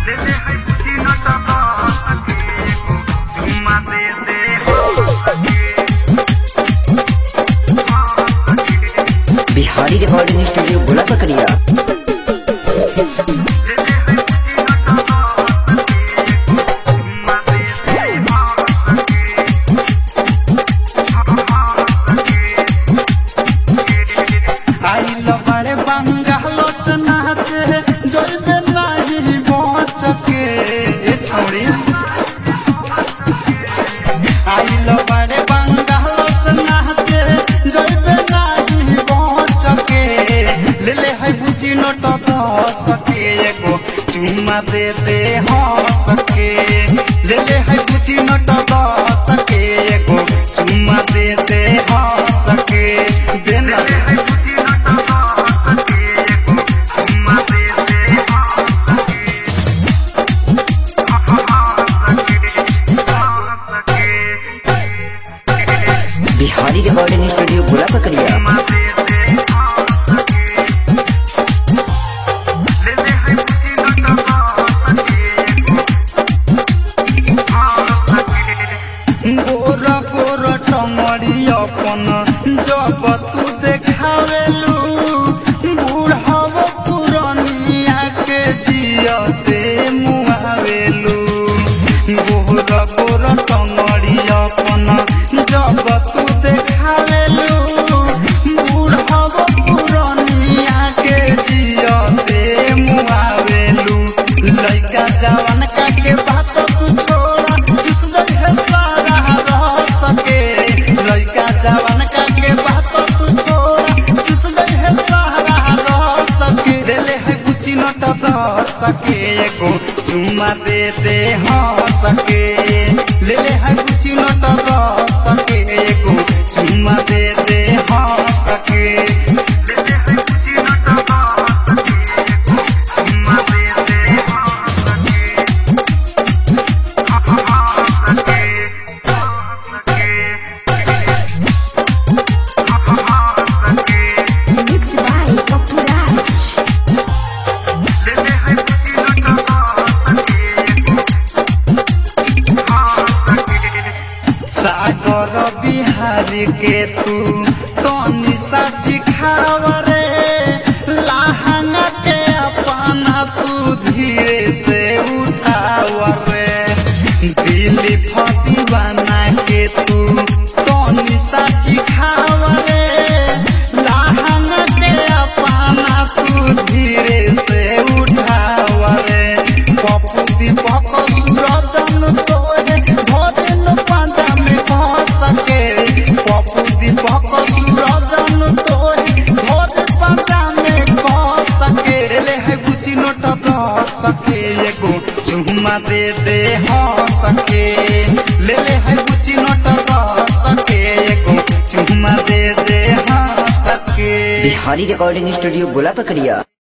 Bihari recording studio गोला पकड़िया। चुम्मा दे दे सके ले ले है बुझी नट सके एगो चुम्मा दे दे सके देना है बुझी नट सके एगो चुम्मा दे दे सके बिहारी रिकॉर्डिंग स्टूडियो गोला पकड़िया। जब तू देखावेलू बूढ़ाव पुरानिया के जिया दे मुआवेलू गोरा गोरा टंगड़िया पना जब तू देखावेलू बूढ़ाव पुरानिया के जिया दे मुआवेलू लइका जवान का के बात तू छोड़ा जिस है सारा रह सके लइका जवान का के बात तू छोड़ा जिस है सारा रह सके ले ले है कुछ नट सके एगो चुम्मा दे दे सके ले ले है कुछ नट सके एगो चुम्मा दे दे सके ले ले है कुछ नट सके चुम्मा दे दे सागर बिहारी के तू तनी साची खावरे लहंगा के अपना तू धीरे से उठावरे दिल्ली फटी बना के तू तनी साची खावरे लहंगा के अपना तू धीरे से उठावरे पप्पू दीपक सूरजन तोरे भोजन पांजा में सके पप्पू दीपक सूरजन तोरे भोजन पांजा में सके ले है बुझी नट सके एगो चुम्मा दे दे सके ले ले है बुझी नट सके एगो चुम्मा दे दे सके बिहारी रिकॉर्डिंग स्टूडियो गोला पकड़िया।